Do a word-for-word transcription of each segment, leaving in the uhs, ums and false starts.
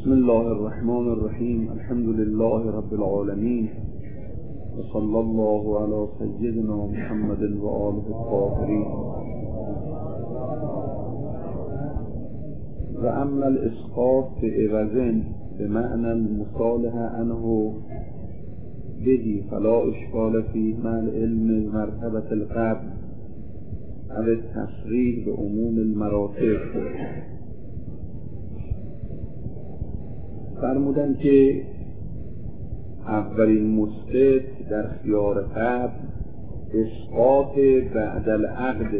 بسم الله الرحمن الرحیم. الحمد لله رب العالمین و صلی الله علی سیدنا محمد و آله الطاهرین. و اما الاسقاط بعوض بمعنى المصالحه عنه به فلا اشکال فيه مع العلم مرتبة القبل او التصریح به عموم المراتب. فرمودن که اولین مسقط در خیار قبل اسقاط بعد العقد.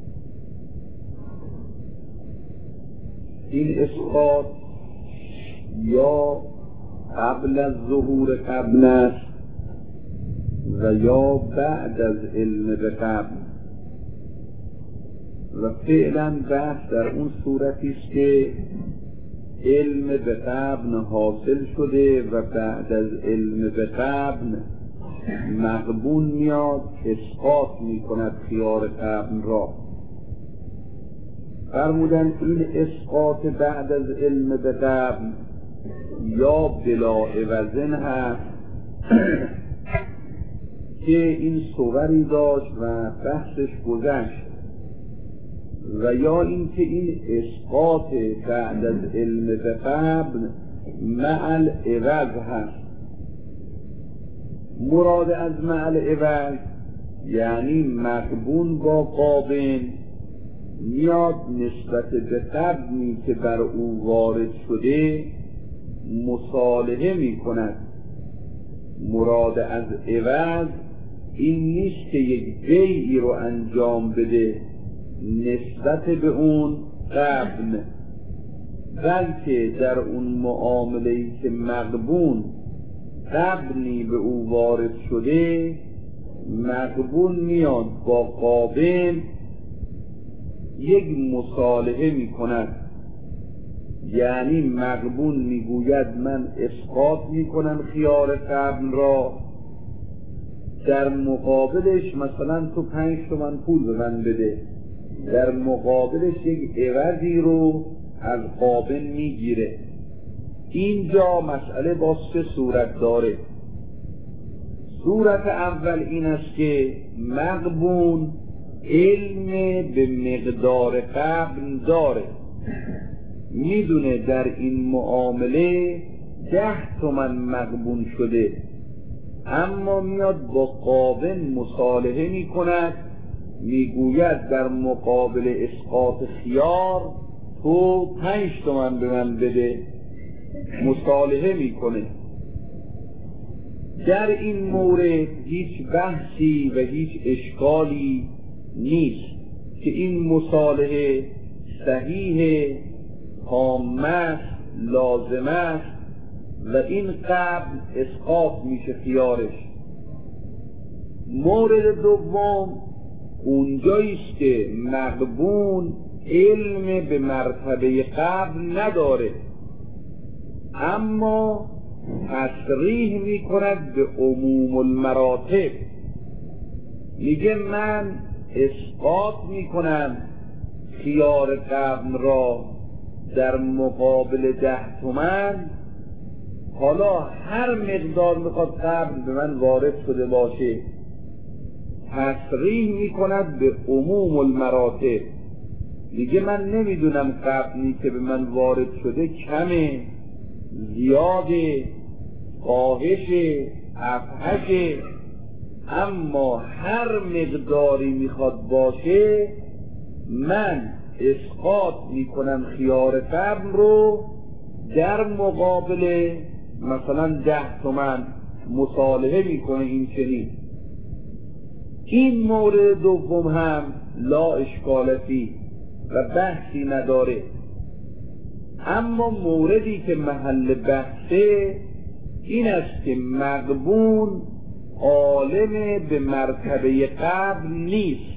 این اسقاط یا قبل از ظهور قبل است و یا بعد از علم به قبل، و فعلا بحث در اون صورتی است که علم به قبل حاصل شده و بعد از علم به قبل مغبون میاد اسقاط میکند خیار قبل را. فرمودن این اسقاط بعد از علم به قبل یا بلا عوضن هست که این صوری داشت و بحثش گذشت، و یا اینکه این اسقاط بعد از علم به قبل مع العوض هست. مراد از مع العوض یعنی مغبون با قابل میاد نسبت به قبلی که بر او وارد شده مصالحه می کند. مراد از عوض این نیست که یک بیعی رو انجام بده نسبت به اون قبل، بلکه در اون معامله‌ای که مغبون قبلی به او وارد شده مغبون میاد با قابل یک مصالحه می کند. یعنی مغبون میگوید من اسقاط می کنم خیار قبل را، در مقابلش مثلا تو پنج تومن پول به من بده، در مقابلش یک عوضی رو از قابل میگیره. اینجا مسئله با سه صورت داره. صورت اول این است که مغبون علم به مقدار قبل داره، میدونه در این معامله ده تومن مغبون شده، اما میاد با قابل مصالحه میکند، میگوید در مقابل اسقاط خیار تو پنج تومن به من بده، مصالحه میکنه. در این مورد هیچ بحثی و هیچ اشکالی نیست که این مصالحه صحیح، تام، لازم است و این قبل اسقاط میشه خیارش. مورد دوم اونجاییست که مغبون علم به مرتبه قبل نداره، اما تصریح میکند به عموم المراتب. میگه من اسقاط میکنم خیار قبل را در مقابل ده تومن، حالا هر مقدار میخواد قبل به من وارد شده باشه تصریح میکند به عموم المراتب. دیگه من نمیدونم قبلی که به من وارد شده کمه، زیاده، کاهشه، افحشه، اما هر مقداری میخواد باشه من اسقاط میکنم خیار قبل رو در مقابل مثلا ده تومن مصالحه میکنه. این چنین این مورد دوم هم لا اشکال فیه و بحثی نداره، اما موردی که محل بحثه این است که مغبون عالم به مرتبه قبل نیست،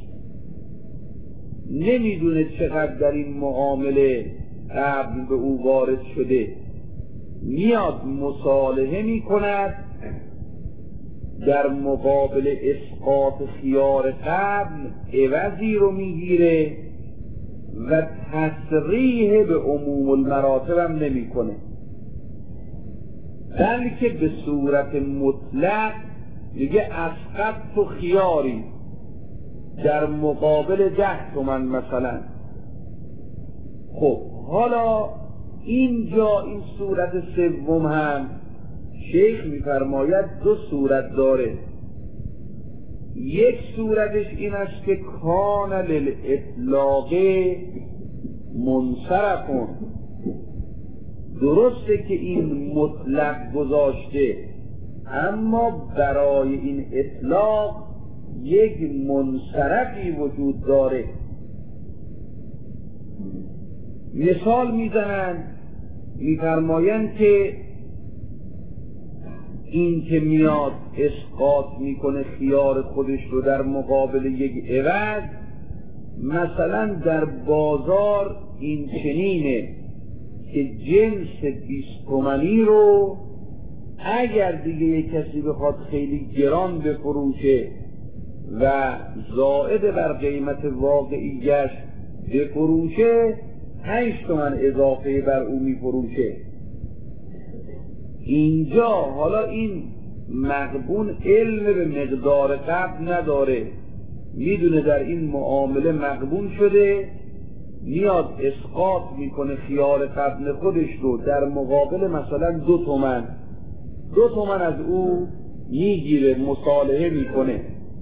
نمیدونه چقدر در این معامله قبل به او وارد شده، میاد مصالحه میکند، در مقابل اسقاط خیار قبل عوضی رو میگیره و تصریح به عموم المراتب هم نمی کنه. بلکه به صورت مطلق میگه اسقط تو خیاری در مقابل ده تومن مثلا. خب حالا اینجا این صورت سوم هم شیخ میفرماید دو صورت داره. یک صورتش این است که کان للاطلاق منصرفون، درسته که این مطلق گذاشته اما برای این اطلاق یک منصرفی وجود داره. مثال میزنن میفرمایند که این که میاد اسقاط میکنه خیار خودش رو در مقابل یک عوض، مثلا در بازار این چنینه که جنس بیست تومنی رو اگر دیگه یک کسی بخواد خیلی گران بفروشه و زائد بر قیمت واقعیش بفروشه، پنج تومن اضافه بر او میفروشه. اینجا حالا این مغبون علم به مقدار قبل نداره، میدونه در این معامله مغبون شده، میاد اسقاط میکنه خیار قبل خودش رو در مقابل مثلا دو تومن دو تومن از او میگیره، مصالحه میکنه.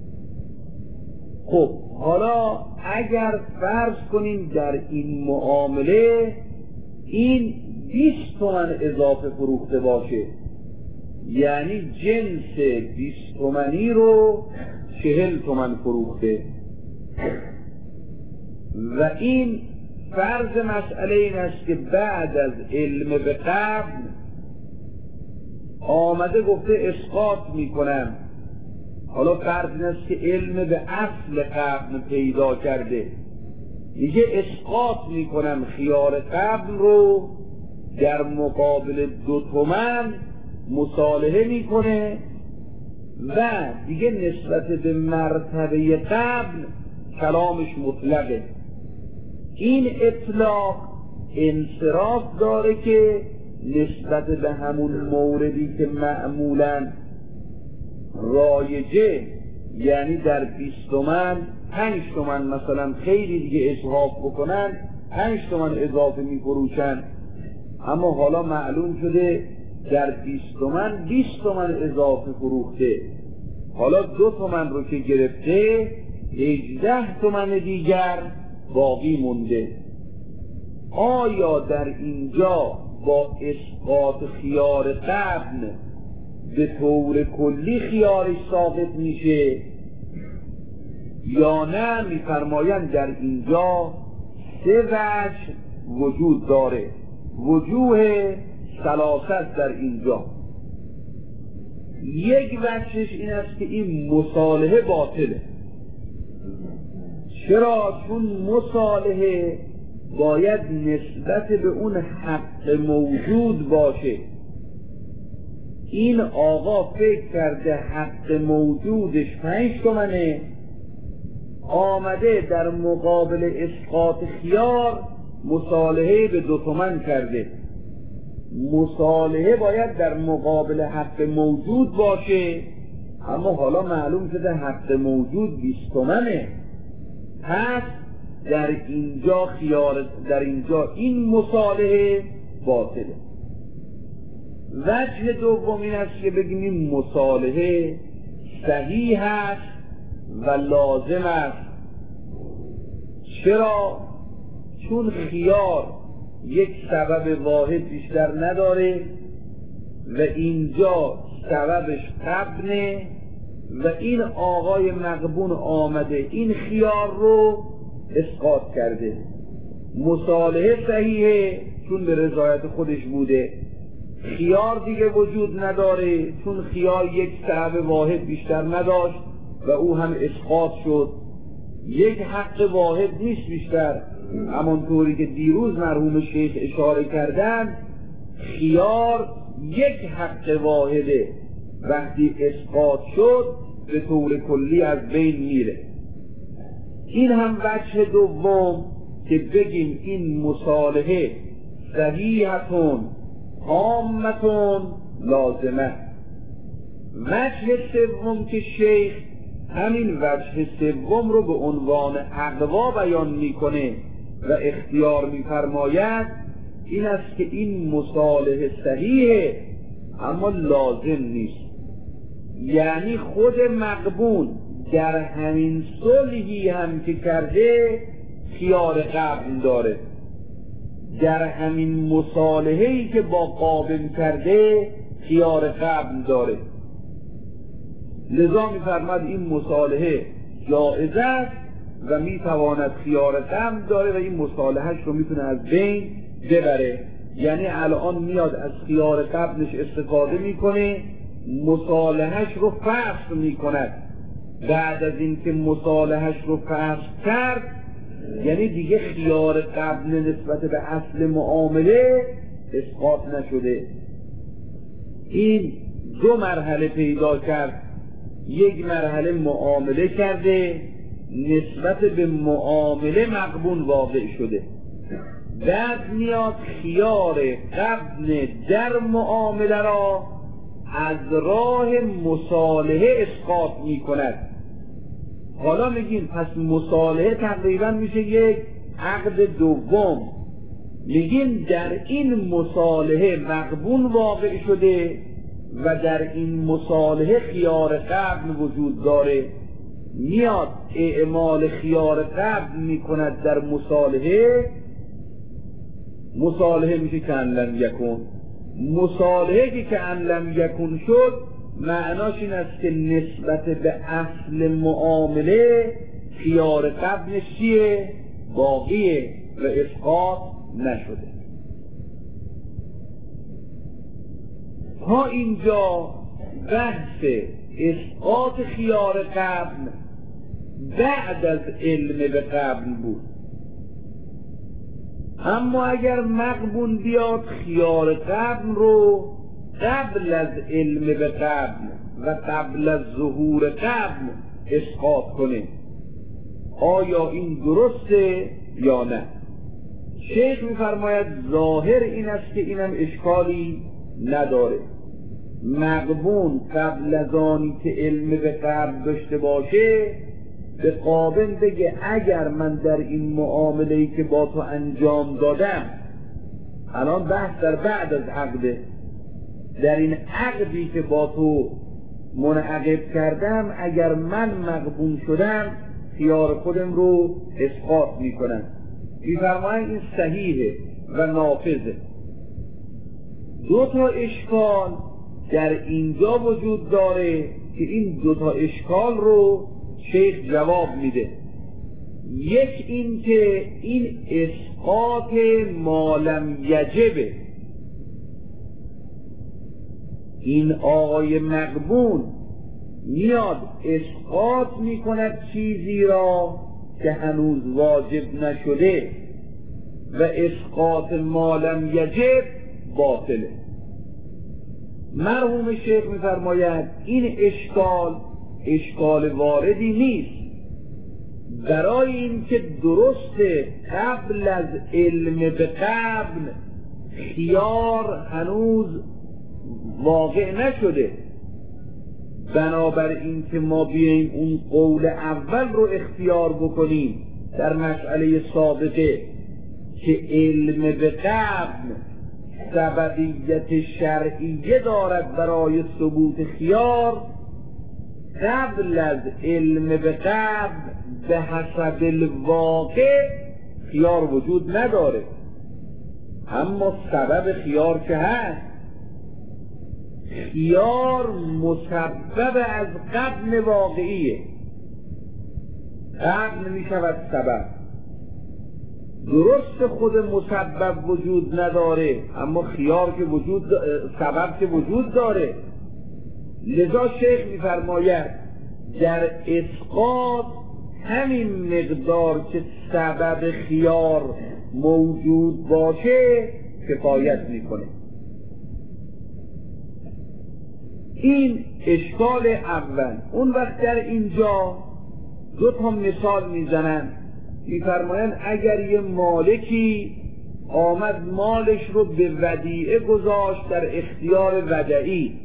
خب حالا اگر فرض کنیم در این معامله این بیست تومن اضافه فروخته باشه، یعنی جنس بیست تومنی رو چهل تومن فروخته، و این فرض مسئله این است که بعد از علم به قبل آمده گفته اسقاط میکنم. حالا فرض این است که علم به اصل قبل پیدا کرده، میگه اسقاط میکنم خیار قبل رو در مقابل دو تومن مصالحه میکنه و دیگه نسبت به مرتبه قبل کلامش مطلقه. این اطلاق انصراف داره که نسبت به همون موردی که معمولاً رایجه، یعنی در بیست تومن پنج تومن مثلا خیلی دیگه اصحاف بکنن پنج تومن اضافه میفروشن، اما حالا معلوم شده در بیست تومن بیست تومن اضافه فروخته، حالا دو تومن رو که گرفته هجده تومن دیگر باقی مونده. آیا در اینجا با اسقاط خیار قبل به طور کلی خیارش ساقط میشه یا نه؟ میفرمایند در اینجا سه وجه وجود داره، وجوه ثلاثه در اینجا. یک وجهش این است که این مصالحه باطله. چرا؟ چون مصالحه باید نسبت به اون حق موجود باشه. این آقا فکر کرده حق موجودش پنج تومنه، آمده در مقابل اسقاط خیار مصالحه به دو تومن کرده. مصالحه باید در مقابل حق موجود باشه، اما حالا معلوم شده حق موجود بیست تومنه، پس در اینجا خیار در اینجا این مصالحه باطله. وجه دوم این است که بگیم این مصالحه صحیح است و لازم است. چرا؟ چون خیار یک سبب واحد بیشتر نداره و اینجا سببش قبنه و این آقای مغبون آمده این خیار رو اسقاط کرده. مصالحه صحیحه چون به رضایت خودش بوده، خیار دیگه وجود نداره چون خیار یک سبب واحد بیشتر نداشت و او هم اسقاط شد. یک حق واحد نیست بیشتر، همانطوری که دیروز مرحوم شیخ اشاره کردن، خیار یک حق واحده، وقتی اسقاط شد به طور کلی از بین میره. این هم وجه دوم که بگیم این مصالحه صحیحتون تامتون لازمه. وجه سوم که شیخ همین وجه سوم رو به عنوان اقوا بیان میکنه و اختیار میفرماید این است که این مصالحه صحیحه اما لازم نیست. یعنی خود مغبون در همین صلحی هم که کرده خیار قبل داره، در همین مصالحه‌ای که با قابل کرده خیار قبل داره. لذا می‌فرماید این مصالحه جائز است و میتواند خیار قبل داره و این مصالحهش رو میتونه از بین ببره. یعنی الان میاد از خیار قبلش استفاده میکنه، مصالحهش رو فسخ میکند. بعد از اینکه مصالحهش رو فسخ کرد یعنی دیگه خیار قبل نسبت به اصل معامله اسقاط نشده. این دو مرحله پیدا کرد. یک مرحله معامله کرده، نسبت به معامله مقبول واقع شده. بعد میاد خیار قبل در معامله را از راه مصالحه اسقاط می کند. حالا میگیم پس مصالحه تقریبا میشه یک عقد دوم. میگیم در این مصالحه مقبول واقع شده و در این مصالحه خیار قبل وجود داره. میاد اعمال خیار قبل میکند در مصالحه، مصالحه میشه که ان لم یکن. مصالحه که که ان لم یکن شد معناش این است که نسبت به اصل معامله خیار قبلش چیه؟ باقیه و اسقاط نشده. تا اینجا بحث اسقاط خیار قبل بعد از علم به قبل بود. اما اگر مقبول بیاد خیار قبل رو قبل از علم به قبل و قبل از ظهور قبل اسقاط کنه، آیا این درسته یا نه؟ شیخ میفرماید ظاهر این است که اینم اشکالی نداره. مقبول قبل از آنی که علم به قبل داشته باشه به قابل بگه اگر من در این معامله‌ای که با تو انجام دادم، الان بحث در بعد از عقده، در این عقدی که با تو منعقد کردم اگر من مقبول شدم خیار خودم رو اسقاط میکنم. میفرماید این صحیحه و نافذه. دو تا اشکال در اینجا وجود داره که این دو تا اشکال رو شیخ جواب میده. یک این که این اسقاط ما لم یجبه، این آقای مقبول میاد اسقاط میکند چیزی را که هنوز واجب نشده و اسقاط ما لم یجب باطله. مرحوم شیخ میفرماید این اشکال اشکال واردی نیست. برای اینکه درسته قبل از علم به قبل خیار هنوز واقع نشده، بنابراین که ما بیاییم اون قول اول رو اختیار بکنیم در مسئله سابقه که علم به قبل سببیت شرعیه دارد برای ثبوت خیار، قبل از علم به قبل به حسب الواقع خیار وجود نداره. اما سبب خیار که هست، خیار مسبب از قبل واقعیه، قبل می شود سبب. درست خود مسبب وجود نداره اما خیار که وجود سبب که وجود داره. لذا شیخ میفرماید در اسقاط همین مقدار که سبب خیار موجود باشه کفایت میکنه. این اشکال اول. اون وقت در اینجا دو تا مثال میزنن، میفرمایند اگر یه مالکی آمد مالش رو به ودیعه گذاشت در اختیار ودعی.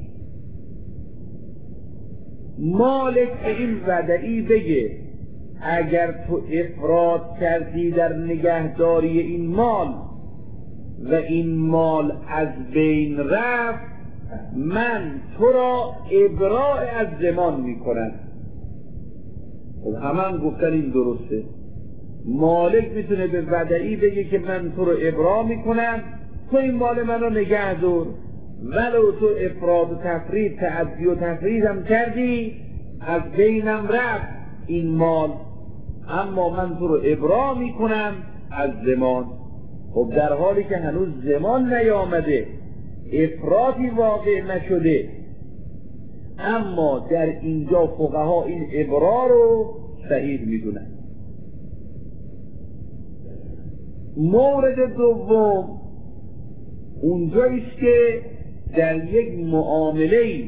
مالک به این ودعی بگه اگر تو افراط کردی در نگهداری این مال و این مال از بین رفت، من تو را ابراء از ضمان میکنم. خب همه هم گفتن این درسته. مالک میتونه به ودعی بگه که من تو رو ابراء میکنم، تو این مال من رو نگه دار، ولو تو افراد و تفرید تعدی و تفرید هم کردی از بینم رفت این مال، اما من تو رو ابراء میکنم از ضمان. خب در حالی که هنوز ضمان نیامده، افراطی واقع نشده، اما در اینجا فقها این ابراء رو صحیح میدونن. مورد دوم اونجاییست که در یک معامله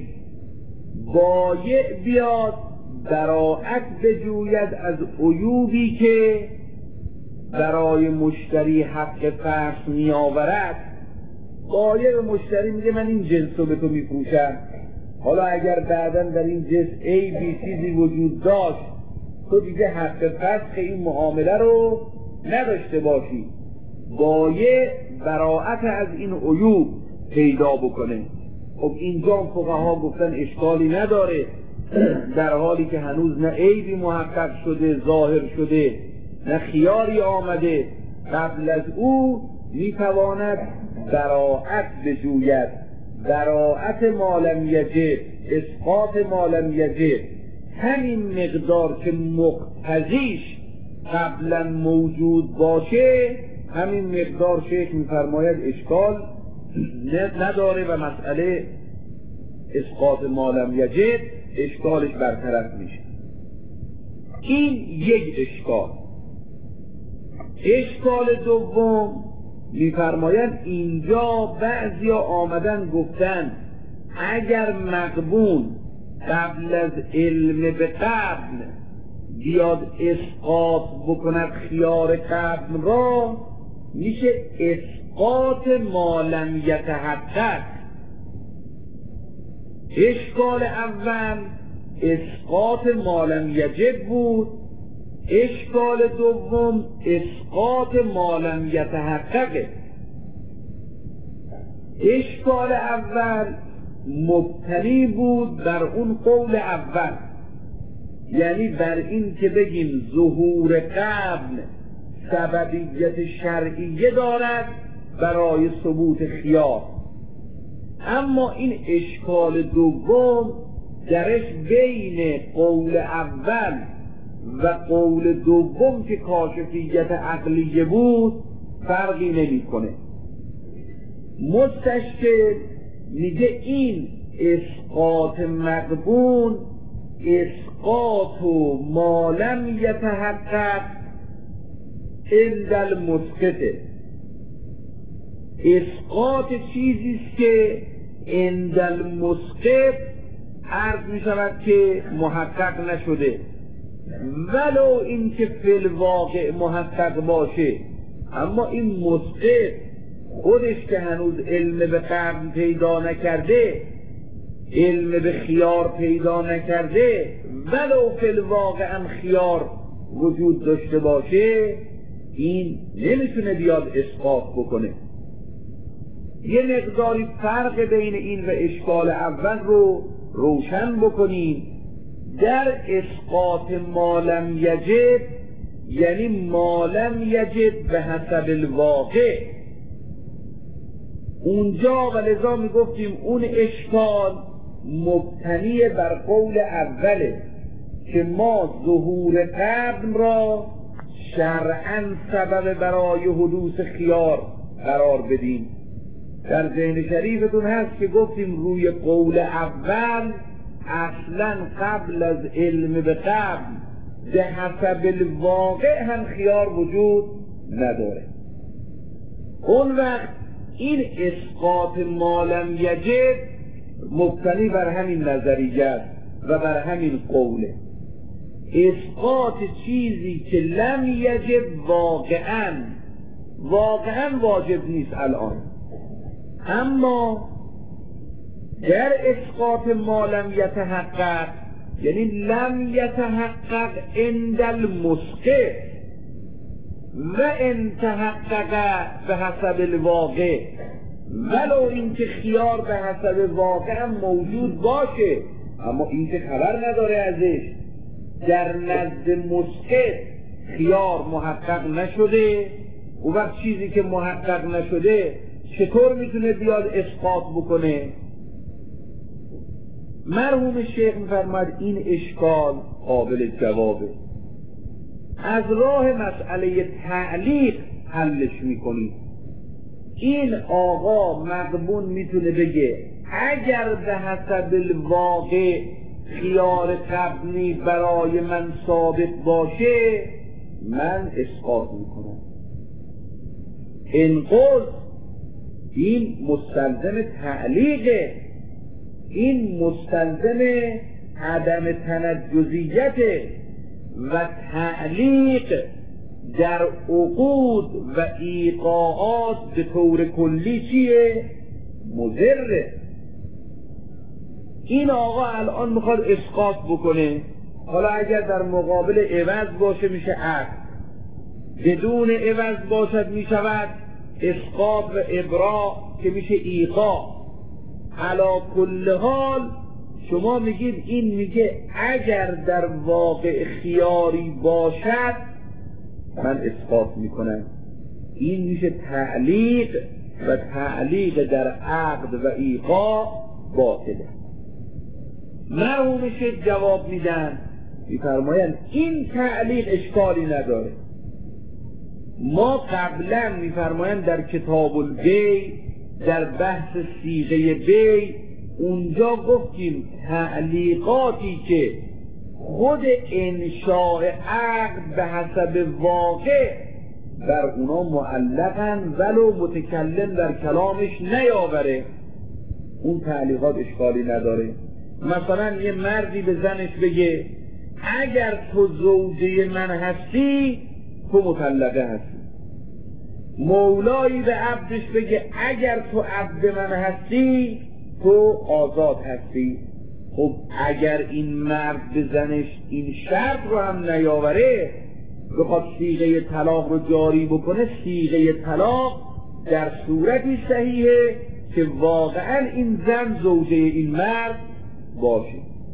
بایع بیاد براءت بجوید از عیوبی که برای مشتری حق فرض می آورد. بایع به مشتری میگه من این جنس رو به تو میفروشم، حالا اگر بعدا در این جنس ای بی چیزی وجود داشت تو دیگه حق فسخ این معامله رو نداشته باشی. بایع براءت از این عیوب پیدا بکنه. خب اینجا فقها گفتن اشکالی نداره، در حالی که هنوز نه عیبی محقق شده ظاهر شده نه خیاری آمده، قبل از او میتواند براءت بجوید. براءت مالم یجب، اسقاط مالم یجب، همین مقدار که مقتضیش قبلا موجود باشه همین مقدار شیخ میفرماید اشکال نداره و مسئله اسقاط مالم یجب اشکالش برطرف میشه. این یک اشکال. اشکال دوم میفرمایند اینجا بعضیا آمدن گفتن اگر مغبون قبل از علم به قبل بیاد اسقاط بکند خیار قبل را، میشه اسقاط مالم یتحقق. اشکال اول اسقاط مالم یجب بود، اشکال دوم اسقاط مالم یتحقق. اشکال اول مبتنی بود بر اون قول اول، یعنی بر این که بگیم ظهور قبل سببیت شرعیه دارد برای ثبوت خیار. اما این اشکال دوم درش بین قول اول و قول دوم که کاشفیت عقلیه بود فرقی نمیکنه. مستشکل میگه این اسقاط مغبون اسقاط و مالم یتحقق عند المسقط. اسقاط چیزیست که عند المسقط عرض می شود که محقق نشده، ولو این که فی الواقع محقق باشه، اما این مسقط خودش که هنوز علم به قبل پیدا نکرده، علم به خیار پیدا نکرده، ولو فی الواقع هم خیار وجود داشته باشه، این نمیتونه بیاد اسقاط بکنه. یه مقداری فرق بین این و اشکال اول رو روشن بکنیم. در اسقاط مالم یجب یعنی مالم یجب به حسب الواقع، اونجا و لذا میگفتیم اون اشکال مبتنی بر قول اوله که ما ظهور قبل را شرعاً سبب برای حدوث خیار قرار بدیم. در ذهن شریفتون هست که گفتیم روی قول اول اصلا قبل از علم به قبل به حسب الواقع هم خیار وجود نداره. اون وقت این اسقاط مالم یجب مبتنی بر همین نظریه و بر همین قوله. اسقاط چیزی که لم یجب واقعا واقعا واجب نیست الان، اما در اسقاط ما لم یتحقق، یعنی لم یتحقق عند المسقط و ان تحقق به حسب الواقع، ولو اینکه خیار به حسب واقع هم موجود باشه اما این که خبر نداره ازش، در نزد مسقط خیار محقق نشده، و وقت چیزی که محقق نشده چطور میتونه بیاد اسقاط بکنه؟ مرحوم شیخ میفرماید این اشکال قابل جوابه، از راه مسئله تعلیق حلش میکنید. این آقا مقبون میتونه بگه اگر به حسب الواقع خیار قبلی برای من ثابت باشه من اسقاط میکنم. این قول این مستلزم تعلیقه، این مستلزم عدم تنجزیته و تعلیق در عقود و ایقاعات به طور کلی چیه؟ مضره. این آقا الان میخواد اسقاط بکنه، حالا اگر در مقابل عوض باشه میشه عقد، بدون عوض باشد میشود اسقاط و ابراء که میشه ایقاع. علا کل حال شما میگید این میگه اگر در واقع خیاری باشد من اسقاط میکنم. این میشه تعلیق و تعلیق در عقد و ایقاع باطله. مرحوم شیخ جواب میدن میفرمایند این تعلیق اشکالی نداره. ما قبلا میفرمایند در کتاب البیع در بحث صیغه بیع اونجا گفتیم تعلیقاتی که خود انشاء عقد به حسب واقع بر اونا معلقن ولو متکلم در کلامش نیاوره، اون تعلیقات اشکالی نداره. مثلا یه مردی به زنش بگه اگر تو زوجه من هستی تو مطلقه هستی، مولایی به عبدش بگه اگر تو عبد من هستی تو آزاد هستی. خب اگر این مرد به زنش این شرط رو هم نیاوره بخواد صیغه طلاق رو جاری بکنه، صیغه طلاق در صورتی صحیحه که واقعا این زن زوجه این مرد باشه.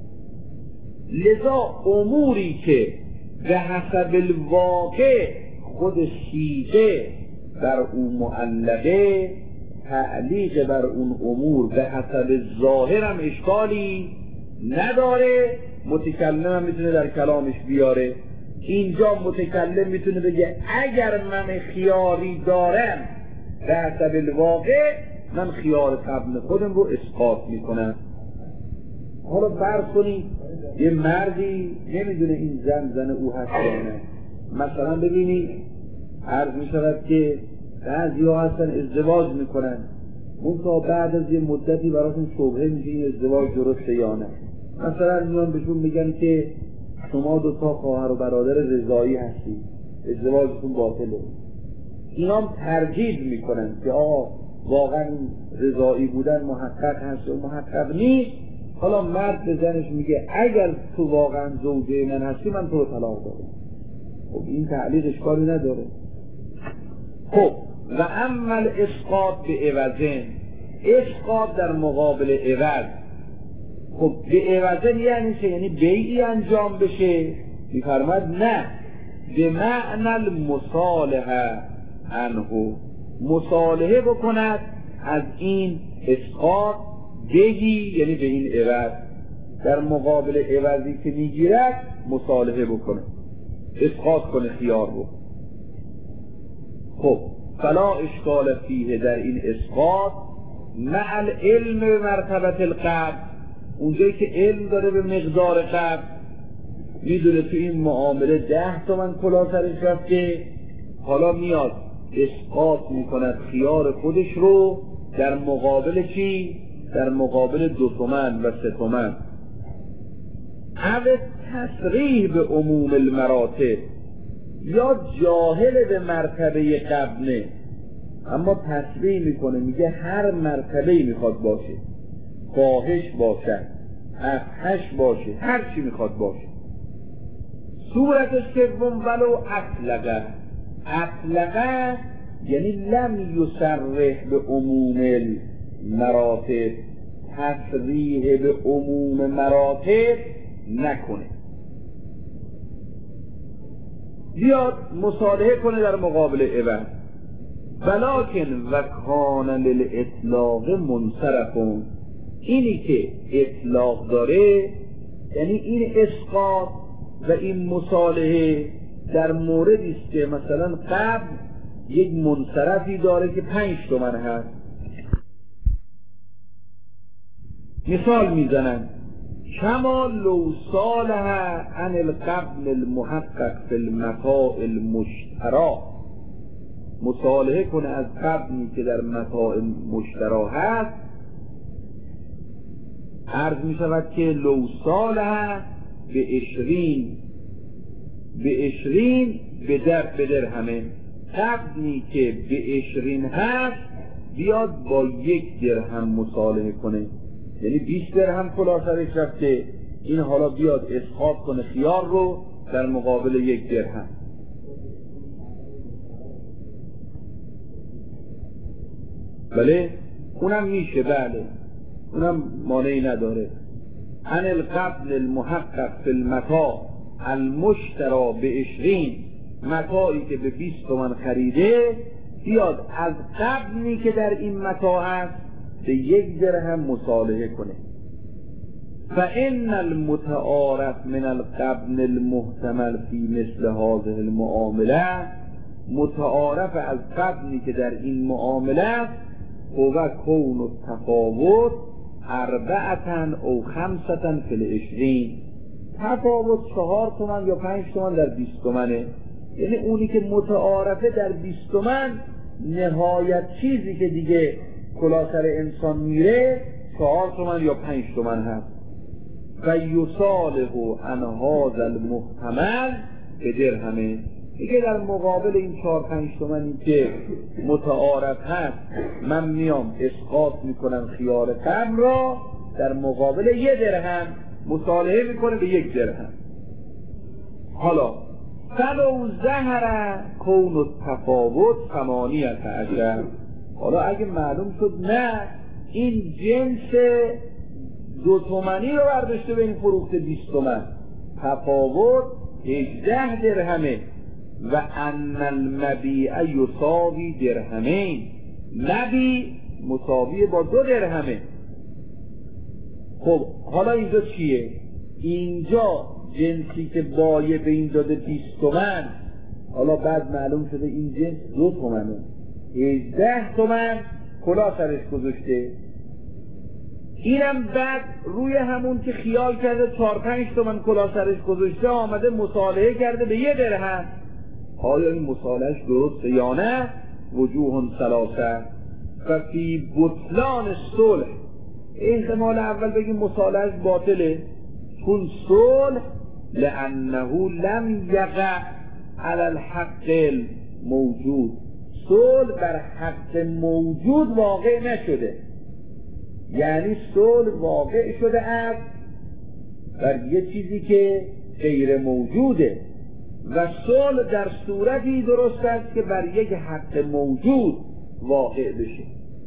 لذا اموری که به حسب الواقع خود صیغه بر اون معلقه، تعلیق بر اون امور به حسب ظاهر هم اشکالی نداره. متکلم هم میتونه در کلامش بیاره. اینجا متکلم میتونه بگه اگر من خیاری دارم به حسب الواقع من خیار قبل خودم رو اسقاط میکنم. حالا فرض کنید یه مردی نمیدونه این زن زن او هست یا نه. مثلا ببینید عرض میشود که بعضی ها هستن ازدواج میکنن، اون تا بعد از یه مدتی براشون شبهه میشه این ازدواج درسته یا نه. مثلا میان بهشون میگن که شما دو تا خواهر و برادر رضایی هستید، ازدواجتون باطله. اینا هم تردید میکنن که آقا واقعا رضایی بودن محقق هست و محقق نیست. حالا مرد به زنش میگه اگر تو واقعا زوجه من هستی من تو رو طلاق دارم. خب این تعلیق اشکالی نداره. خب و عمل اسقاط به عوضن، اسقاط در مقابل عوض. خب به عوضن یعنی چه؟ یعنی بیعی انجام بشه؟ میفرماد نه، به معنی المصالحه عنه، مصالحه بکند از این اسقاط بهی، یعنی به این عوض در مقابل عوضی که میگیرد مصالحه بکنه، اسقاط کنه خیار رو. خب فلا اشکال فیه، در این اسقاط مع العلم به مرتبت القبض، اونجایی که علم داره به مقدار قبض، میدونه تو این معامله ده تومن کلا سرش رفته، حالا میاد اسقاط میکند خیار خودش رو در مقابل چی؟ در مقابل دو تومن و سه تومن. او تصریح به عموم المراتب، یا جاهل به مرتبه قبله، اما تصریح میکنه، میگه هر مرتبه‌ای میخواد باشه، فاحش باشه، افحش باشه، هر چی میخواد باشه. صورت سوم ولو اطلقه، اطلقه یعنی لم یصرح به عموم مراتب، تصریح به عموم مراتب نکنه، بیاد مصالحه کنه در مقابل عوض. ولکن و کان للاطلاق منصرف، اینی که اطلاق داره یعنی این اسقاط و این مصالحه در موردی است که مثلا قبل یک منصرفی داره که پنج تومن هست. مثال میزنن کما لو صالح عن القبل المحقق فی المتاع المشترا، مصالحه کنه از قبلی که در متاع مشترا هست. عرض می شود که لو صالح به عشرین به عشرین به در به درهمه، قبلی که به عشرین هست بیاد با یک درهم مصالحه کنه، یعنی بیست درهم کلا سرش رفته، این حالا بیاد اسقاط کنه خیار رو در مقابل یک درهم. بله اونم میشه، بله اونم مانعی نداره. عن القبل المحقق فی المتاع المشترا به عشرین، متاعی که به بیست تومن خریده بیاد از قبلی که در این متاع است به یک درهم مصالحه کنه. فإن المتعارف من القبل المحتمل فی مثل هذه المعامله، متعارف از قبلی که در این معامله هو کون التفاوت اربعتن او خمستن فی العشرین، تفاوت چهار تومن یا پنج تومن در بیست تومنه، یعنی اونی که متعارفه در بیست تومن نهایت چیزی که دیگه کلا سر انسان میره چهار تومن یا پنج تومن هست. و یصالح عن هذا المحتمل به درهمه، دیگه در مقابل این چهار پنج تومنی که متعارف هست من میام اسقاط میکنم خیار قبل را، در مقابل یه درهم مصالحه میکنه به یک درهم. حالا فلو ظهر کون التفاوت ثمانیة عشر، حالا اگه معلوم شد نه این جنس دو تومنی رو برداشته به این فروخت بیست تومن، تفاوت هجده درهمه و ان المبیع یساوی درهمین، مبیع مساوی با دو درهمه. خب حالا اینجا چیه؟ اینجا جنسی که بایع به این داده بیست تومن، حالا بعد معلوم شده این جنس دو تومنه، هجده تومن کلا سرش گذاشته، اینم بعد روی همون که خیال کرده چهار پنج تومن کلا سرش گذاشته آمده مصالحه کرده به یه درهم. آیا این مصالحهش درسته یا نه؟ وجوه ثلاثه. و فی بطلان صلح، احتمال اول بگیم مصالحهش باطله، چون صلح لانه لم یقع علی الحق موجود، صلح بر حق موجود واقع نشده، یعنی صلح واقع شده است بر یه چیزی که غیر موجوده، و صلح در صورتی درست است که بر یک حق موجود واقع بشه.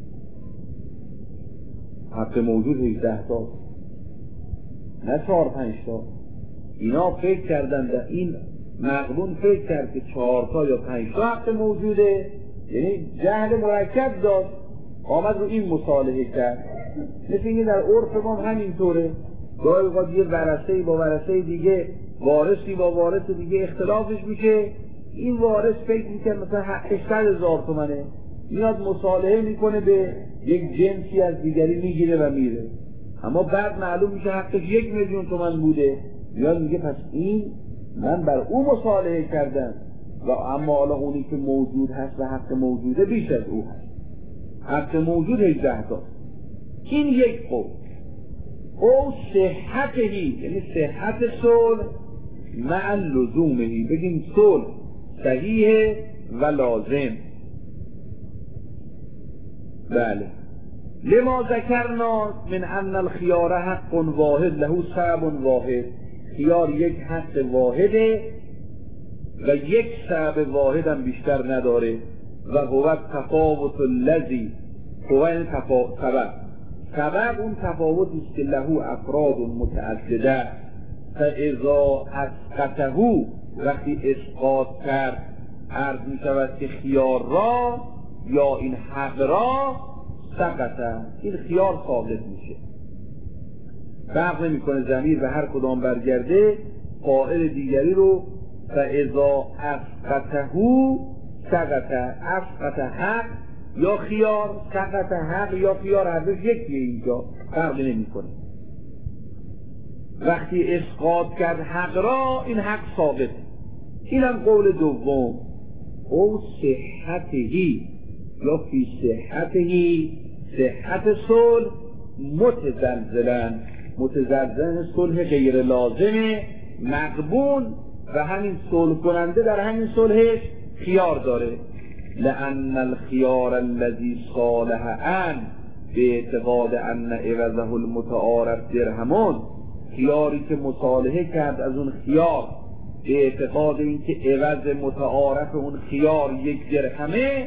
حق موجود هجده تا نه چهار پنج تا. اینا فکر کردن در این مقبون فکر کرد که چهار تا یا پنج تا حق موجوده، یعنی جهل مرکب داشت، آمد رو این مصالحه کرد. مثل اینکه در عرف ما همینطوره، گاهی اوقات یه ورثه‌ای با ورثه دیگه، وارثی با وارث دیگه اختلافش میشه، این وارث فکر میکنه مثلا حقش صد هزار تومنه، میاد مصالحه میکنه به یک جنسی از دیگری میگیره و میره، اما بعد معلوم میشه حقش یک میلیون تومن بوده، میاد میگه پس این من بر او مصالحه کردم و اما حالا اونی که موجود هست و حق موجوده بیش از او هست، حق موجود هجده تا. این یک قول. او صحتهی، یعنی صحت صلح مع لزومهی، بگیم صلح صحیح و لازم. بله. لما ذکرنا من ان الخیار حق واحد له سبب واحد، خیار یک حق واحده و یک سبب واحد هم بیشتر نداره و هو تفاوت الذی، هو این تفاوت سبب سبب اون تفاوتی است که له افراد متعدده، فاذا اسقطه، وقتی اسقاط کرد عرض می شود که خیار را یا این حق را سقطه، این خیار ثابت میشه، فرق نمی کنه ضمیر به هر کدام برگرده، قائل دیگری رو فاذا اسقطه سقطه، اسقط حق یا خیار، سقط حق یا خیار، هر دوش یکیه، اینجا فرق نمی کنه. وقتی اسقاط کرد حق را این حق ثابت، اینم قول دوم. او صحتهی یا فی صحتهی، صحت صلح متزلزلن، متزلزلن صلح غیر لازمه مقبول و همین صلح کننده در همین صلحش خیار داره. لأن الخیار الذی صالح ان به اعتقاد ان عوضه المتعارف درهمون، خیاری که مصالحه کرد از اون خیار به اعتقاد اینکه عوض متعارف اون خیار یک درهمه،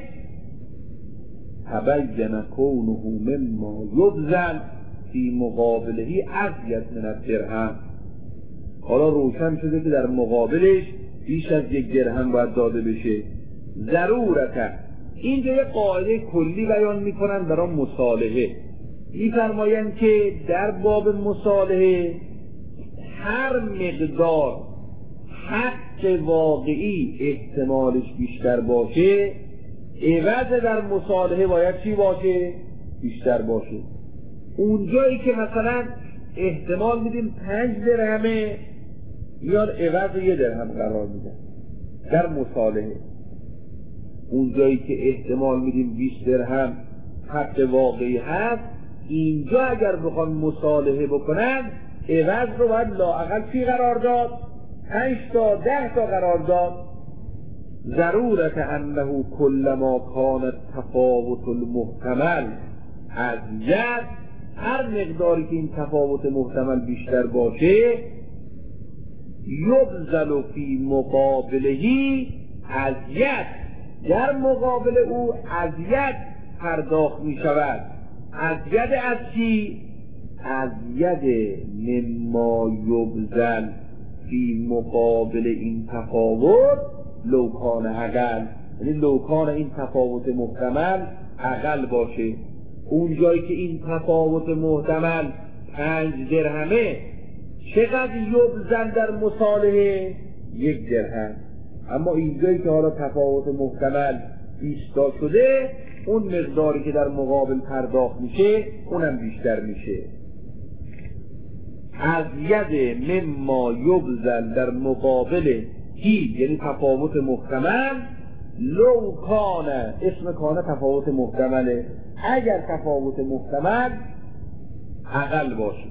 تبین کونه مما یبذل فی مقابله ازید من الدرهم، حالا روشن شده که در مقابلش بیش از یک درهم باید داده بشه. ضرورتا اینجا یه قاعده کلی بیان میکنن برای مصالحه، میفرمایند که در باب مصالحه هر مقدار حق واقعی احتمالش بیشتر باشه، عوض در مصالحه باید چی باشه؟ بیشتر باشه. اونجایی که مثلا احتمال میدیم پنج درهمه، میان عوض یه درهم قرار میدن در مصالحه. اونجایی که احتمال میدیم بیست درهم حق واقعی هست، اینجا اگر بخوان مصالحه بکنن عوض رو باید لااقل چی قرار داد؟ پنج تا ده تا قرار داد. ضرورت انه کلما کان تفاوت المحتمل ازید، هر مقداری که این تفاوت محتمل بیشتر باشه، یبذل فی مقابلهی ازید، در مقابل او ازید پرداخت می شود. ازید از چی؟ ازید مما یبذل فی مقابل این تفاوت لوکان اقل، یعنی لوکان این تفاوت محتمل اقل باشه. اون جایی که این تفاوت محتمل پنج درهمه، چقدر یبذل در مصالحه؟ یک درهم. اما اینجایی که حالا تفاوت محتمل بیست تا شده، اون مقداری که در مقابل پرداخت میشه اونم بیشتر میشه. ازید مما یبذل در مقابل هی، یعنی تفاوت محتمل، لو کانه، اسم کانه تفاوت محتمله، اگر تفاوت محتمل اقل باشه.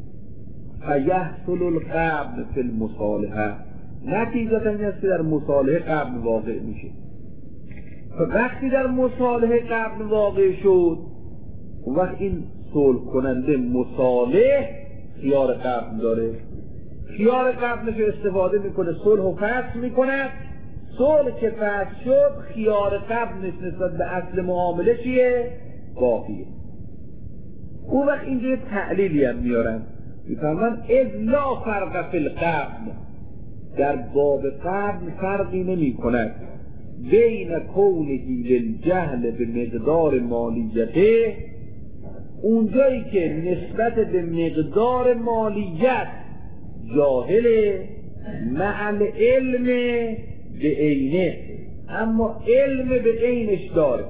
فیحصل القبض فی المصالحه، نتیجتا این است که در مصالحه قبض واقع میشه. وقتی در مصالحه قبض واقع شد، اون وقت این صلح کننده مصالح خیار قبض داره، خیار قبضش استفاده میکنه، صلح و فسخ میکنه. صلح که فسخ شد، خیار قبضش نسبت به اصل معامله چیه؟ باقیه. اون وقت اینجا تعلیلی هم میارن، میفرمان اذ لا فرق فی القبض، در باب قبض فرقی نمی کند بین کونهی للجهل به مقدار مالیته، اونجایی که نسبت به مقدار مالیت جاهله، مع العلم به عینه، اما علم به عینش داره،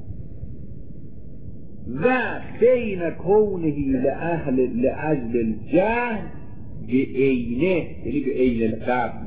و بین کونهی لأهل لأجل الجهل به عینه، یعنی به عین القبض.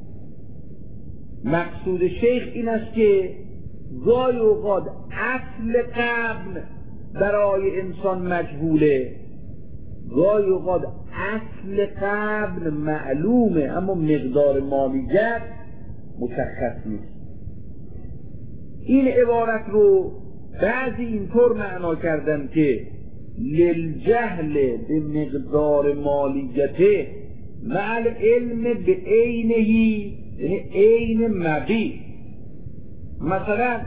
مقصود شیخ این است که گاهی اوقات اصل قبض برای انسان مجهوله، گاهی اوقات اصل قبض معلومه اما مقدار مالیت مشخص نیست. این عبارت رو بعضی اینطور معنا کردن که للجهل به مقدار مالیته مع العلم به عینهی، یعنی عین مبیع. مثلا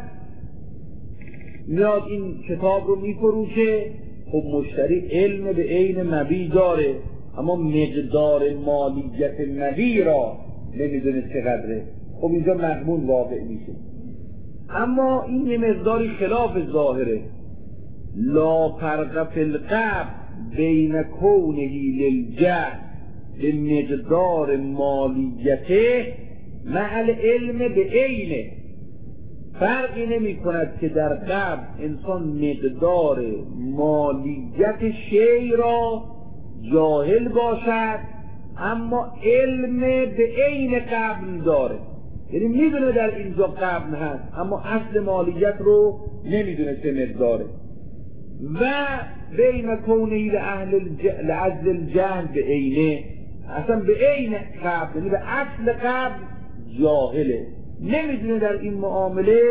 میاد این کتاب رو میفروشه، خب مشتری علم به عین مبیع داره اما مقدار مالیت مبیع را نمیدونه چقدره، خب اینجا مضمون واقع میشه. اما این یه مقداری خلاف ظاهره. لا فرق فی القبض بین کونه للجهل به مقدار مالیته مع العلم به عینه. فرقی نمی کند که در قبض انسان مقدار مالیت شیء را جاهل باشد اما علم به عین قبض داره، یعنی میدونه در اینجا قبض هست اما اصل مالیت رو نمیدونه چه مقداره. و بین کونه لأهل الجهل لعجل الجهل به عینه، اصلا به عین قبض یعنی به اصل قبض جاهله، نمیدونه در این معامله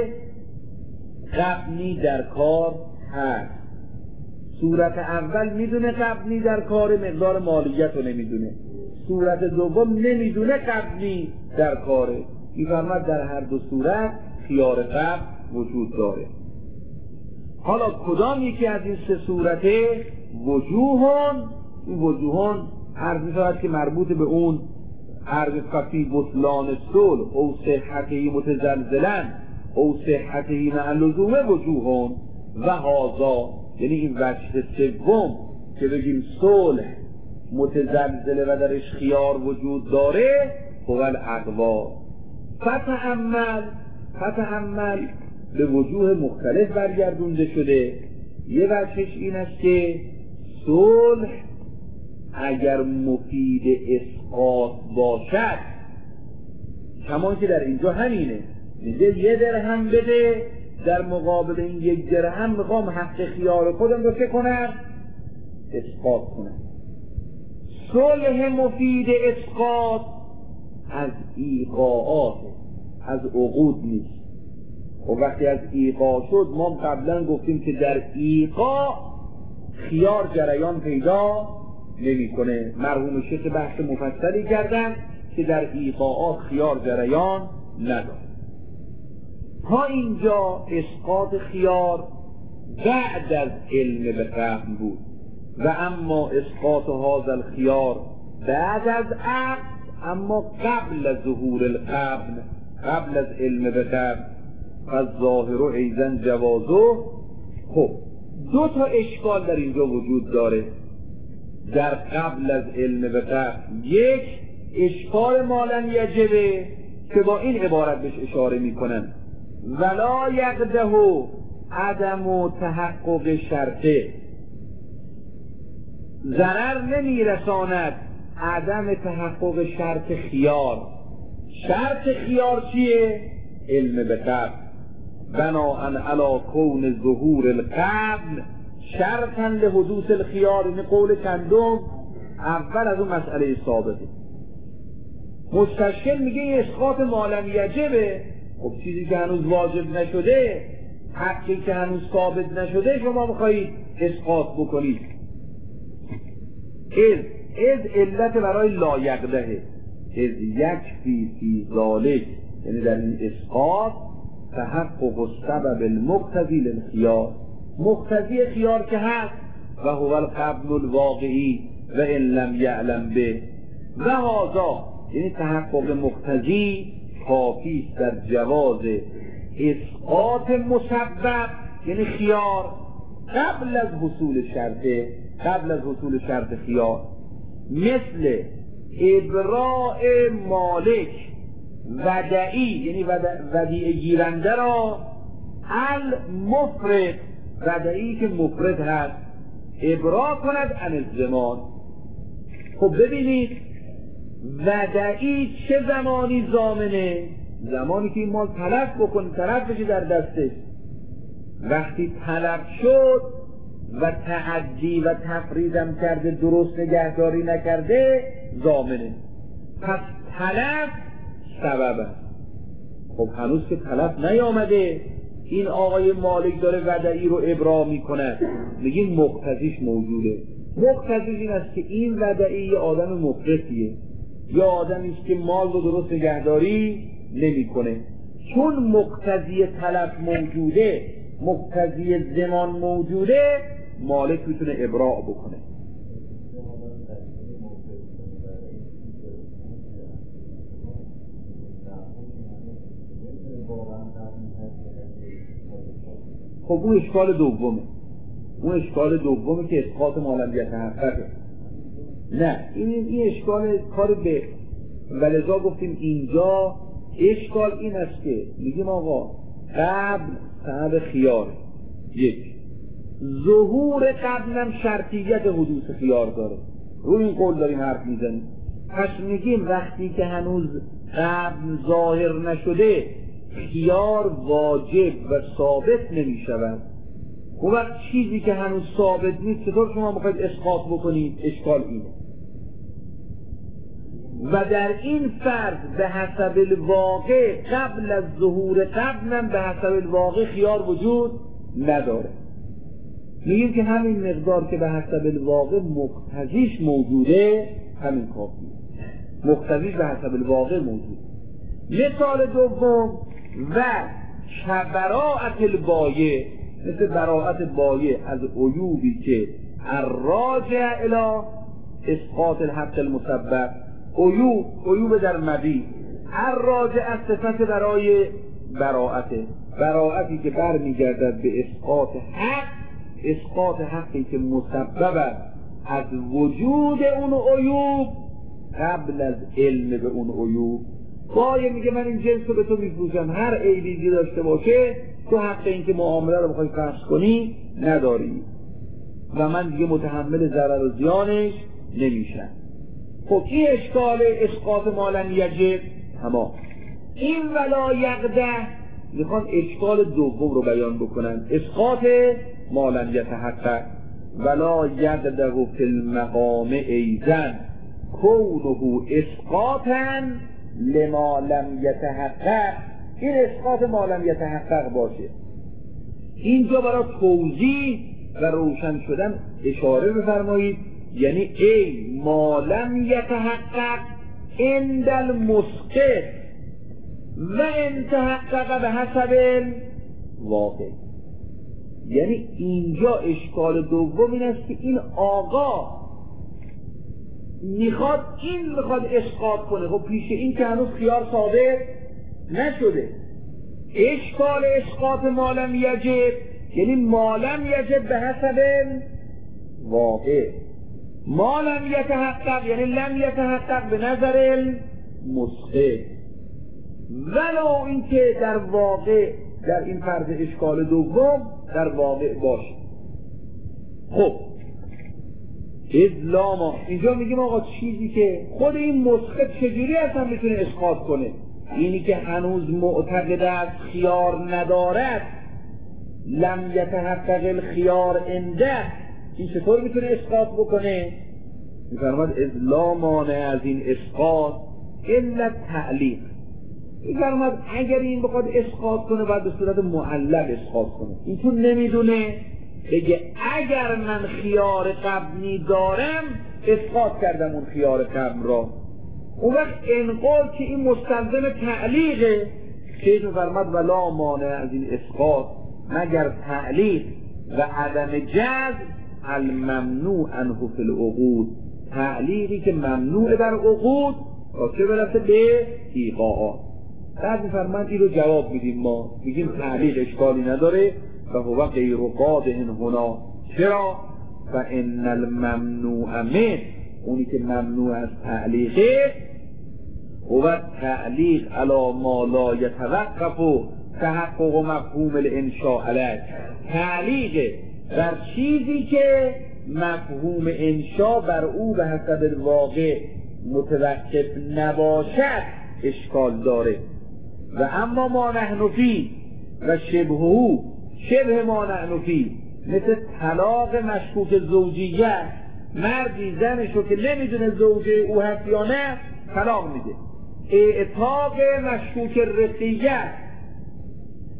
قبضی در کار هست. صورت اول میدونه قبضی در کار، مقدار مالیت رو نمیدونه. صورت دوم نمیدونه قبضی در کاره. میفرماد در هر دو صورت خیار قبض وجود داره. حالا کدام یکی از این سه صورته وجوهان، این وجوهان عرض می‌شود که مربوط به اون عرض فی بطلان صلح او صحته متزلزلا او صحته مع لزوم وجوهان و هذا، یعنی این وجه سوم که بگیم صلح متزلزله و درش خیار وجود داره هو الاقوا. فتأمل فتأمل به وجوه مختلف برگردونده شده. یه وجهش این است که صلح اگر مفید اسقاط باشد، کمان که در اینجا همینه، میگه یه درهم بده در مقابل این یک درهم میخوام حق خیار خودم رو چه کنم؟ اسقاط کنم. صلح مفید اسقاط از ایقاعات، از عقود نیست. و وقتی از ایقاع شد ما قبلا گفتیم که در ایقاع خیار جریان پیدا نمی کنه. مرحوم شیخ بحث مفصلی کردن که در ایقاعات خیار جریان نداره. تا اینجا اسقاط خیار بعد از علم به قبل بود و اما اسقاط هذا الخیار بعد از عقد، اما قبل از ظهور القبل، قبل از علم به قبل. فالظاهر ایضا جوازه. خب دو تا اشکال در اینجا وجود داره در قبل از علم به قبل. یک اشکال مالن یجبه که با این عبارت بهش اشاره میکنن ولا یقده عدم و تحقق شرطه، ضرر نمیرساند عدم تحقق شرط خیار. شرط خیار چیه؟ علم به قبل. بناءً علی کون ظهور القبل شرطاً لحدوث الخیار. این قول چندم اول از اون مسئله ثابته. مستشکل میگه این اسقاط مالم یجبه. خب چیزی که هنوز واجب نشده، حقی که هنوز ثابت نشده شما میخواهید اسقاط بکنید. از از علت برای لایقده از یک فی فی ذالک، یعنی در این اسقاط تحقق السبب المقتضی للخیار، مقتضی خیار که هست و هو القبل الواقعی و ان لم یعلم به و هذا، یعنی تحقق مقتضی کافی است در جواز اسقاط مسبب یعنی خیار قبل از حصول شرط، قبل از حصول شرط خیار، مثل ابراء مالک ودعی، یعنی ودیعه گیرنده را المفرد، ودعی که مفرد هست ابراء کند عن الزمان. خب ببینید ودعی چه زمانی ضامنه؟ زمانی که این مال تلف بکنه، تلف بشه در دستش. وقتی تلف شد و تعدی و تفریدم کرده، درست نگهداری نکرده، ضامنه. پس تلف سبب است. خب هنوز که تلف نیامده، این آقای مالک داره ودعی رو ابرا میکنه، میگیم مقتضیش موجوده. مقتضیش این است که این ودعی یه آدم مفلسیه، یا آدمی است که مال رو درست نگهداری نمیکنه. چون مقتضی طلب موجوده، مقتضی زمان موجوده، مالک میتونه ابراء بکنه. خب اون اشکال دومه، اون اشکال دومه که اسقاط مالمیت حقیقته. نه این این اشکال کار به ولذا گفتیم اینجا اشکال این است که میگیم آقا قبل صاحب خیاره، یک ظهور قبلم شرطیت حدوث خیار داره، روی این قول داریم حرف میزنیم. پس میگیم وقتی که هنوز قبل ظاهر نشده خیار واجب و ثابت نمیشود. اون وقت چیزی که هنوز ثابت نیست چطور شما میخواید اسقاط بکنید؟ اشکال اینه. و در این فرض به حسب الواقع قبل از ظهور قبلم به حسب الواقع خیار وجود نداره. میگیم که همین مقدار که به حسب الواقع مقتضیش موجوده همین کافیه، مقتضیش به حسب الواقع موجود. مثال دوم و براءت البایع، مثل براءت بایع از عیوبی که الراجع الی اسقاط الحق المسبب، عیوب عیوب در مبیع، الراجع از صفت برای براءت، براءتی که برمیگردد به اسقاط حق، اسقاط حقی که مسبب است از وجود اون عیوب قبل از علم به اون عیوب. بایع میگه من این جنس رو به تو میفروشم، هر عیبی داشته باشه تو حق این که معامله رو بخوای فسخ کنی نداری و من دیگه متحمل ضرر و زیانش نمیشم. خب این اشکال اسقاط مالن یجب تمام. این ولا یقده میخوان اشکال دوم رو بیان بکنن، اسقاط مالن یتحقق ولا یقده فی المقام ایزن کونه اسقاطا لما لم یتحقق. این اسقاط ما لم یتحقق باشه. اینجا برای توضیح و روشن شدن اشاره بفرمایید، یعنی ای ما لم یتحقق عند المسقط و ان تحقق به حسب الواقع. یعنی اینجا اشکال دوم این است که این آقا میخواد این میخواد اسقاط کنه، خب پیش این که هنوز خیار ثابت نشده. اشکال اسقاط مالم یجب یعنی مالم یجب به حسب واقع، مالم یتحقق یعنی لم یتحقق به نظر المسقط، ولو این که در واقع در این فرض اشکال دوم در واقع باشه. خب ازلاما اینجا میگیم آقا چیزی که خود این مسقط چجوری اصلا میتونه اسقاط کنه؟ اینی که هنوز معتقد است خیار ندارد، لم یتحقق الخیار عنده، این چطور میتونه اسقاط بکنه؟ میفرماد ازلامانه از این اسقاط الا تعلیق. میفرماد اگر این بخواد اسقاط کنه باید به صورت معلق اسقاط کنه. این تو نمیدونه بگه اگر من خیار قبلی دارم اسقاط کردم اون خیار قبل را، اون وقت انقال که این مستلزم تعلیقه. شیخ فرماد ولا مانع از این اسقاط مگر تعلیق و عدم جزم الممنوع عنه فی العقود، تعلیقی که ممنوع در عقود و چه برسه به ایقاعات. بعد میفرماد این رو جواب میدیم، ما میگیم تعلیق اشکالی نداره و هو غیر قادح هنا. چرا؟ و ان الممنوع من، اونی که ممنوع از تعلیقه هو تعلیق علی ما لا یتوقف تحقق مفهوم الانشاء علیه، تعلیق بر چیزی که مفهوم انشاء بر او به حسب الواقع متوقف نباشد اشکال داره. و اما ما نحن فی و شبهه، شبه ما نحن فی مثل طلاق مشکوک زوجیه، مردی زنشو که نمیدونه زوجه او هست یا نه طلاق میده. اعتاق مشکوک رقیه،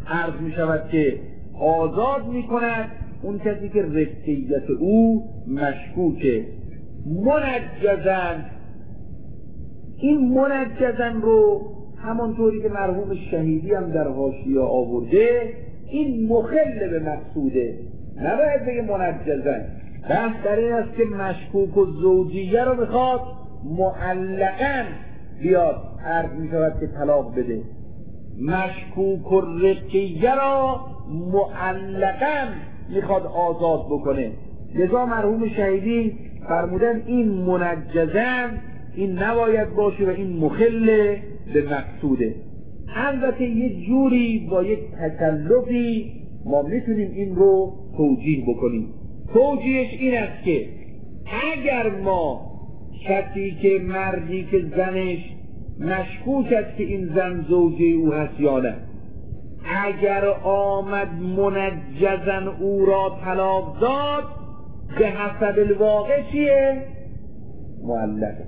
عرض می شود که آزاد می کند اون کسی که رقیت او مشکوکه. منجزن، این منجزن رو همانطوری که مرحوم شهیدی هم در حاشیه آورده، این مخل به مقصوده، نباید بگه منجزن. بحث در این است که مشکوک و زوجیه رو میخواد معلقاً بیاد عرض می شود که طلاق بده، مشکوک و رقیه را معلقاً میخواد آزاد بکنه. لذا مرحوم شهیدی فرمودن این منجزن این نباید باشه و این مخل به مقصوده. البته یه جوری با یک تکلفی ما میتونیم این رو توجیه بکنیم. توجیهش این است که اگر ما کسی که مردی که زنش مشکوک است که این زن زوجه او هست یا نه، اگر آمد منجزن او را طلاق داد، به حسب الواقع چیه؟ معلقه.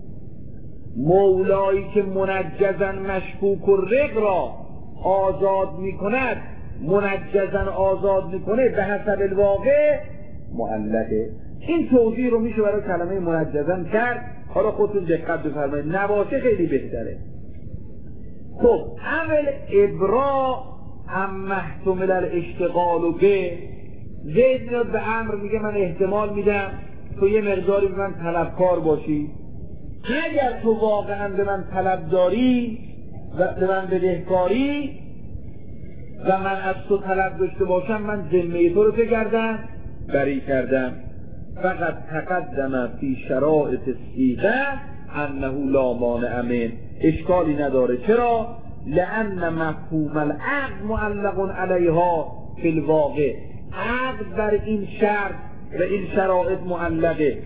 مولایی که منجزن مشکوک و رق را آزاد می کند، منجزن آزاد می کنه، به حسب الواقع معلقه. این توضیح رو میشه برای کلمه منجزن کرد. حالا خودتون دقت بفرمایید، نباشه خیلی بهتره. خب اول ابرا هم محتمل الاشتغال و به زید میاد به امر میگه من احتمال میدم تو یه مقداری به من طلبکار باشی، اگر تو واقعا به من طلب داری و به من بدهکاری و من از تو طلب داشته باشم، من ذمه تو رو بگردم بری کردم. فقط تقدم فی شرائط الصیغه انه لا مانع من، اشکالی نداره. چرا؟ لان مفهوم العقد معلق علیها فی الواقع، عقد بر این شرط و این شرایط معلقه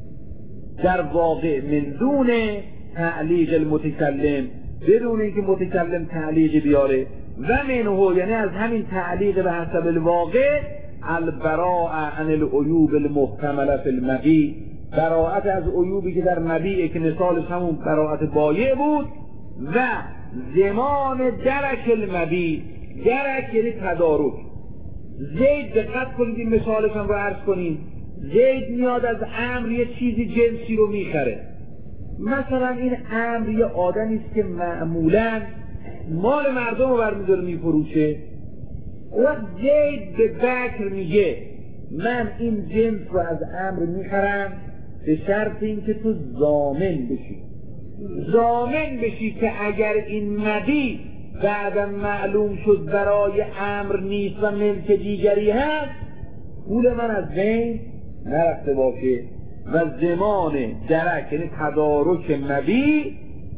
در واقع من دون تعلیق المتکلم، بدون اینکه متکلم تعلیقی بیاره. و منه، یعنی از همین تعلیق به حسب الواقع، البراء عن العیوب المحتمله فی المبیع، براءت از عیوبی که در مبیع که مثالش همون براءت بایع بود، و زمان درک المبیع، درک یعنی تدارک. زید دقت کنید این مثالش هم رو عرض کنیم، زید میاد از امر یه چیزی جنسی رو میخره، مثلا این امر یه آدمی است که معمولا مال مردم رو برمیداره میفروشه، و زید به بکر میگه من این جنس رو از امر میخرم به شرط اینکه تو ضامن بشی، ضامن بشی که اگر این مبیع بعدم معلوم شد برای امر نیست و ملک دیگری هست، پول من از بین نرفته باشه. و زمان درک یعنی تدارک مبیع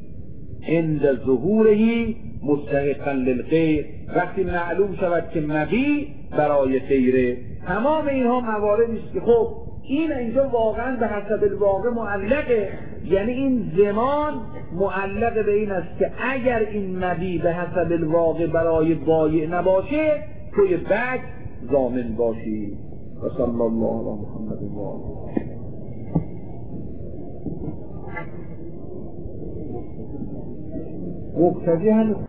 عند ظهورهی مستحقا للغیر، وقتی معلوم شود که مبیع برای غیره. تمام اینها مواردی است که خب این اینجا واقعا به حسب الواقع معلقه، یعنی این زمان معلق به این است که اگر این مبیع به حسب الواقع برای بایع نباشه توی بک ضامن باشی. و صلی الله علی محمد و آله. مقتضی هم